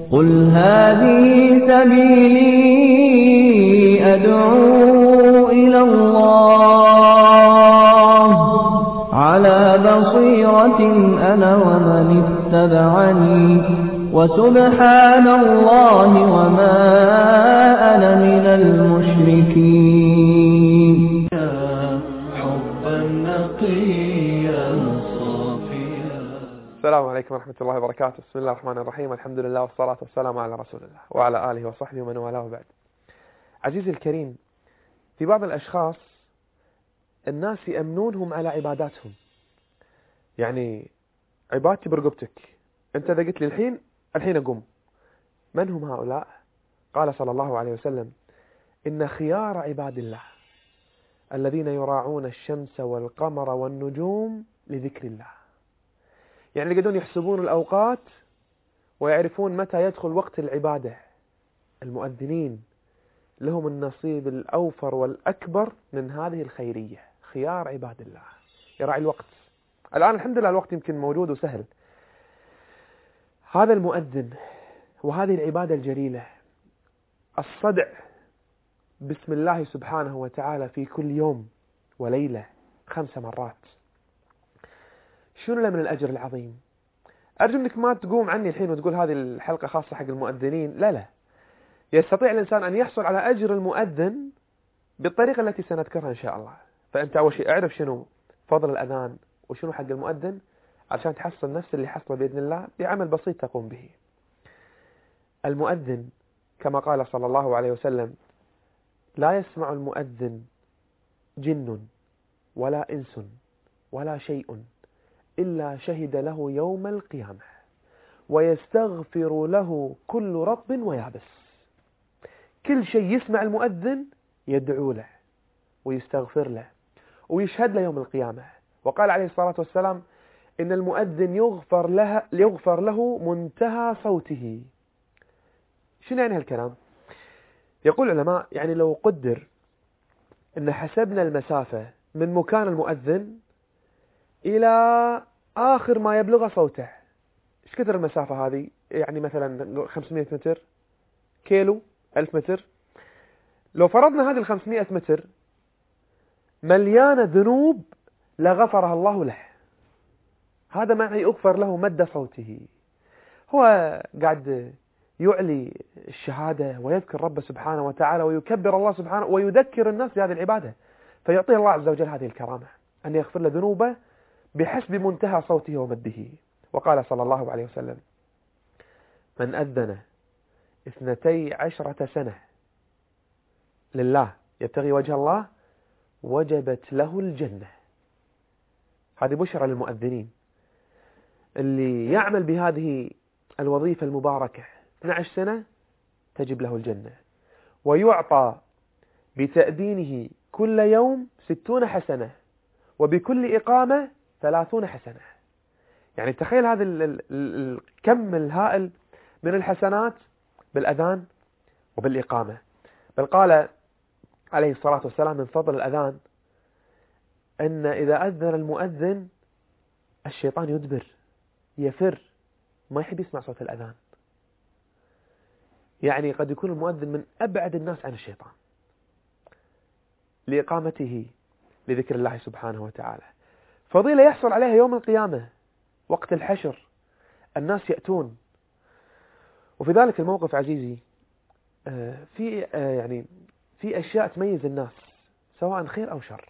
قل هذه سبيلي أدعو إلى الله على بصيرة أنا ومن اتبعني وسبحان الله وما أنا من المشركين. حبا نقيا صافيا. السلام عليكم ورحمة الله وبركاته. بسم الله الرحمن الرحيم. الحمد لله والصلاة والسلام على رسول الله وعلى آله وصحبه ومن والاه بعد. عزيزي الكريم، في بعض الأشخاص الناس يأمنونهم على عباداتهم، يعني عبادتي برقبتك، أنت إذا قلت لي الحين أقوم. من هم هؤلاء؟ قال صلى الله عليه وسلم: إن خيار عباد الله الذين يراعون الشمس والقمر والنجوم لذكر الله. يعني اللي قدون يحسبون الأوقات ويعرفون متى يدخل وقت العبادة. المؤذنين لهم النصيب الأوفر والأكبر من هذه الخيرية. خيار عباد الله يراعي الوقت. الآن الحمد لله الوقت يمكن موجود وسهل. هذا المؤذن وهذه العبادة الجليلة، الصدع بسم الله سبحانه وتعالى في كل يوم وليلة 5 مرات، شنو له من الأجر العظيم؟ أرجو أنك ما تقوم عني الحين وتقول هذه الحلقة خاصة حق المؤذنين. لا، يستطيع الإنسان أن يحصل على أجر المؤذن بالطريقة التي سنذكرها إن شاء الله. فأنت أول شيء أعرف شنو فضل الأذان وشنو حق المؤذن عشان تحصل نفس اللي حصله بإذن الله بعمل بسيط تقوم به. المؤذن كما قال صلى الله عليه وسلم: لا يسمع المؤذن جن ولا إنس ولا شيء إلا شهد له يوم القيامة ويستغفر له كل رطب ويابس. كل شيء يسمع المؤذن يدعو له ويستغفر له ويشهد له يوم القيامة. وقال عليه الصلاة والسلام: إن المؤذن يغفر له منتهى صوته. شنو يعني هالكلام؟ يقول العلماء يعني لو قدر إن حسبنا المسافة من مكان المؤذن إلى آخر ما يبلغ صوته، إيش كثر المسافة هذه؟ يعني مثلا 500 متر، كيلو، 1000 متر. لو فرضنا هذه 500 متر مليانة ذنوب لغفرها الله له. هذا معنى أغفر له مد صوته. هو قاعد يعلي الشهادة ويذكر رب سبحانه وتعالى ويكبر الله سبحانه ويذكر الناس بهذه العبادة، فيعطيه الله عز وجل هذه الكرامة أن يغفر له ذنوبه بحسب منتهى صوته ومده. وقال صلى الله عليه وسلم: من أذن 12 سنة لله يبتغي وجه الله وجبت له الجنة. هذه بشرى للمؤذنين اللي يعمل بهذه الوظيفة المباركة. 12 سنة تجب له الجنة، ويعطى بتأذينه كل يوم 60 حسنة، وبكل إقامة 30 حسنة. يعني تخيل هذا الكم الهائل من الحسنات بالأذان وبالإقامة. بل قال عليه الصلاة والسلام من فضل الأذان أن إذا أذن المؤذن الشيطان يدبر يفر، ما يحب يسمع صوت الأذان. يعني قد يكون المؤذن من أبعد الناس عن الشيطان لإقامته لذكر الله سبحانه وتعالى. فضيلة يحصل عليها يوم القيامة وقت الحشر، الناس يأتون. وفي ذلك الموقف عزيزي في أشياء تميز الناس سواء خير أو شر.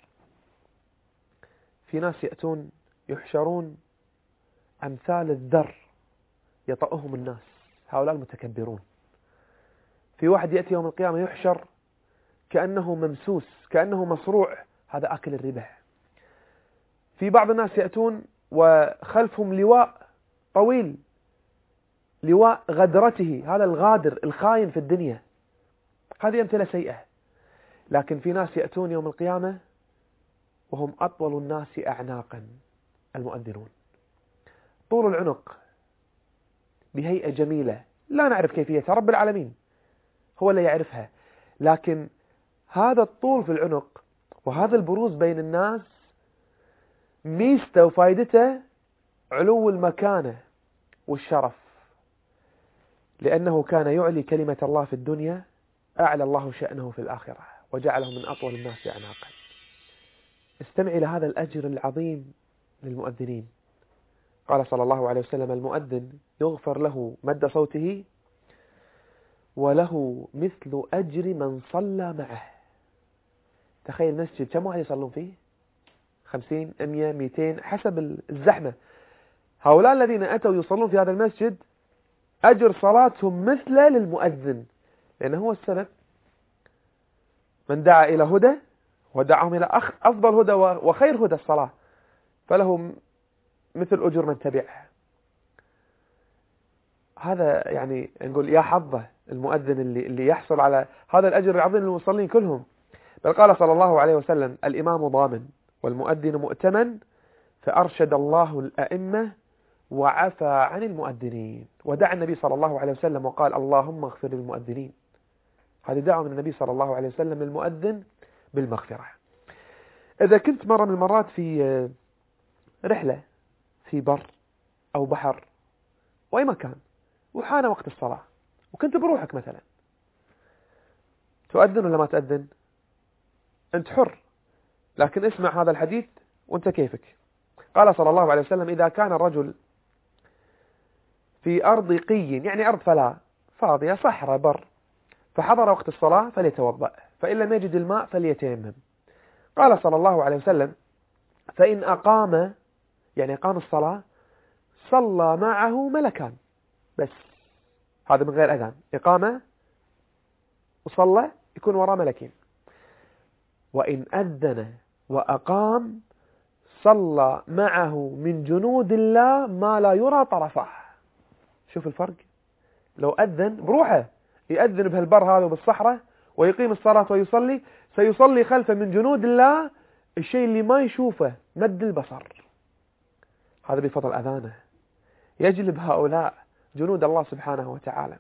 في ناس يأتون يحشرون أمثال الذر يطأهم الناس، هؤلاء المتكبرون. في واحد يأتي يوم القيامة يحشر كأنه ممسوس، كأنه مصروع، هذا أكل الربا. في بعض الناس يأتون وخلفهم لواء طويل، لواء غدرته، هذا الغادر الخاين في الدنيا. هذه أمثلة سيئة. لكن في ناس يأتون يوم القيامة وهم أطول الناس أعناقا، المؤذنون. طول العنق بهيئة جميلة لا نعرف كيفيتها، رب العالمين هو اللي يعرفها، لكن هذا الطول في العنق وهذا البروز بين الناس ميزته وفائدته علو المكانة والشرف. لأنه كان يعلي كلمة الله في الدنيا أعلى الله شأنه في الآخرة وجعله من أطول الناس أعناقا. استمع إلى هذا الأجر العظيم للمؤذنين. قال صلى الله عليه وسلم: المؤذن يغفر له مد صوته وله مثل أجر من صلى معه. تخيل مسجد كم واحد يصلون فيه؟ 50 100 200 حسب الزحمة. هؤلاء الذين أتوا يصلون في هذا المسجد أجر صلاتهم مثله للمؤذن، لأنه هو السبب. من دعا إلى هدى ودعاهم إلى أفضل هدى وخير هدى الصلاة فله مثل أجر من تبعه. هذا يعني نقول يا حظه المؤذن اللي يحصل على هذا الأجر العظيم للمصلين كلهم. بل قال صلى الله عليه وسلم: الإمام ضامن والمؤذن مؤتمن، فأرشد الله الأئمة وعفى عن المؤذنين. ودعا النبي صلى الله عليه وسلم وقال: اللهم اغفر للمؤذنين. هذه دعوة من النبي صلى الله عليه وسلم للمؤذن بالمغفرة. إذا كنت مرة من المرات في رحلة في بر أو بحر أو أي مكان وحان وقت الصلاة وكنت بروحك مثلا، تؤذن ولا ما تؤذن؟ أنت حر، لكن اسمع هذا الحديث وأنت كيفك. قال صلى الله عليه وسلم: إذا كان الرجل في أرض قي، يعني أرض فلاة فاضية صحراء بر، فحضر وقت الصلاة فليتوضأ، فإن لم يجد الماء فليتيمم. قال صلى الله عليه وسلم: فإن أقام، يعني أقام الصلاة، صلى معه ملكان. بس هذا من غير أذان، إقامة وصلى يكون وراء ملكين. وإن أذن وأقام صلى معه من جنود الله ما لا يرى طرفه. شوف الفرق. لو أذن بروحه يأذن بهالبر هذا وبالصحراء ويقيم الصلاة ويصلي، سيصلي خلفه من جنود الله الشيء اللي ما يشوفه مد البصر. هذا بفضل أذانه يجلب هؤلاء جنود الله سبحانه وتعالى.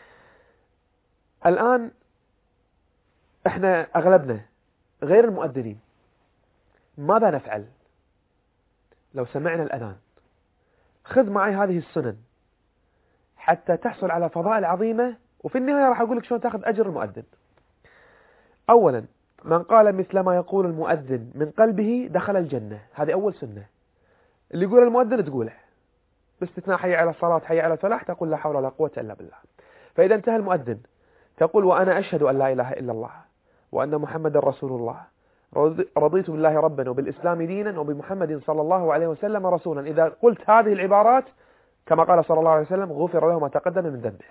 الآن احنا أغلبنا غير المؤذنين، ماذا نفعل لو سمعنا الأذان؟ خذ معي هذه السنن حتى تحصل على فضائل عظيمة، وفي النهاية راح أقول لك شلون تأخذ أجر المؤذن. أولا، من قال مثل ما يقول المؤذن من قلبه دخل الجنة. هذه أول سنة. اللي يقول المؤذن تقوله، باستثناء حي على الصلاة حي على الفلاح تقول لا حول ولا قوة إلا بالله. فإذا انتهى المؤذن تقول: وأنا أشهد أن لا إله إلا الله وأن محمد رسول الله، رضيت بالله ربا وبالإسلام دينا وبمحمد صلى الله عليه وسلم رسولا. إذا قلت هذه العبارات كما قال صلى الله عليه وسلم غفر له ما تقدم من ذنبه.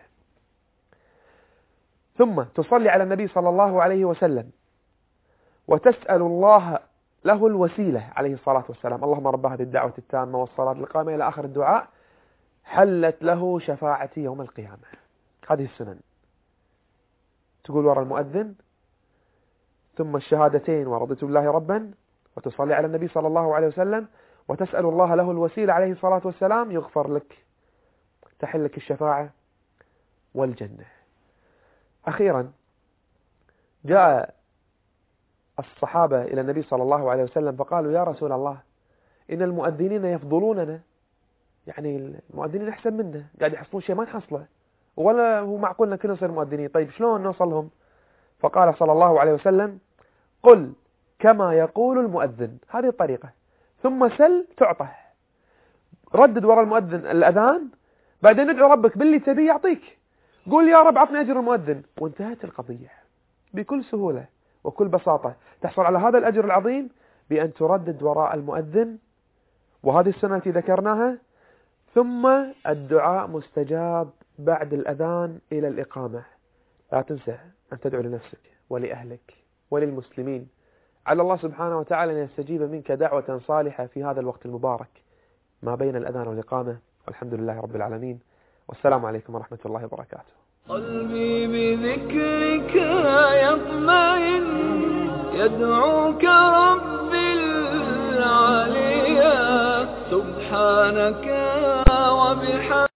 ثم تصلي على النبي صلى الله عليه وسلم وتسأل الله له الوسيلة عليه الصلاة والسلام: اللهم رب هذه الدعوة التامة والصلاة القائمة إلى آخر الدعاء، حلت له شفاعتي يوم القيامة. هذه السنن تقول وراء المؤذن، ثم الشهادتين ورضيت بالله ربا، وتصلي على النبي صلى الله عليه وسلم وتسأل الله له الوسيلة عليه الصلاة والسلام، يغفر لك، تحل لك الشفاعة والجنة. أخيرا جاء الصحابة إلى النبي صلى الله عليه وسلم فقالوا: يا رسول الله، إن المؤذنين يفضلوننا، يعني المؤذنين أحسن منا، قاعد يحصلون شيء ما نحصله، ولا هو معقولنا كلنا نصير مؤذنين، طيب شلون نوصلهم؟ فقال صلى الله عليه وسلم: قل كما يقول المؤذن، هذه الطريقة، ثم سل تعطه. ردد وراء المؤذن الأذان، بعدين ادعو ربك باللي تبيه يعطيك. قول يا رب عطني أجر المؤذن، وانتهت القضية. بكل سهولة وكل بساطة تحصل على هذا الأجر العظيم بأن تردد وراء المؤذن، وهذه السنة التي ذكرناها. ثم الدعاء مستجاب بعد الأذان إلى الإقامة. لا تنسى أن تدعو لنفسك ولأهلك وللمسلمين على الله سبحانه وتعالى أن يستجيب منك دعوة صالحة في هذا الوقت المبارك ما بين الأذان والإقامة. والحمد لله رب العالمين، والسلام عليكم ورحمة الله وبركاته. قلبي بذكرك يطمئن، يدعوك ربي العليا، سبحانك وبحمدك.